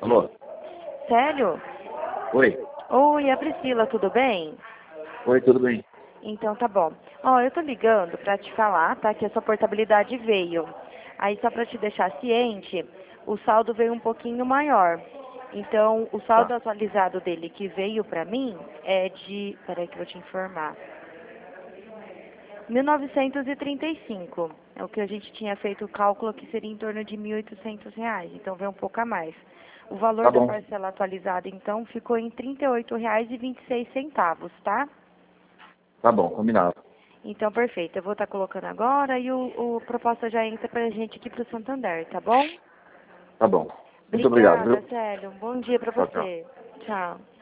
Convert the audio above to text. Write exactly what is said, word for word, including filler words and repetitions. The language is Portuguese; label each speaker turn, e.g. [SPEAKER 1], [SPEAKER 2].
[SPEAKER 1] Alô?
[SPEAKER 2] Sério?
[SPEAKER 1] Oi?
[SPEAKER 2] Oi, é a Priscila, tudo bem?
[SPEAKER 1] Oi, tudo bem?
[SPEAKER 2] Então tá bom. Ó, eu tô ligando pra te falar, tá? Que a sua portabilidade veio. Aí só pra te deixar ciente, o saldo veio um pouquinho maior. Então, o saldo
[SPEAKER 1] Tá.
[SPEAKER 2] atualizado dele que veio pra mim é de... Peraí que eu vou te informar. mil novecentos e trinta e cinco. É o que a gente tinha feito o cálculo que seria em torno de mil e oitocentos reais. Então veio um pouco a mais. O valor
[SPEAKER 1] Tá
[SPEAKER 2] da
[SPEAKER 1] bom.
[SPEAKER 2] parcela atualizada, então, ficou em trinta e oito reais e vinte e seis centavos, tá?
[SPEAKER 1] Tá bom, combinado.
[SPEAKER 2] Então, perfeito. Eu vou estar colocando agora e o, o proposta já entra pra gente aqui pro Santander, tá bom?
[SPEAKER 1] Tá bom. Muito obrigado,
[SPEAKER 2] Obrigada,
[SPEAKER 1] viu?
[SPEAKER 2] Célio. Um bom dia pra
[SPEAKER 1] Tchau, tchau.
[SPEAKER 2] você. Tchau.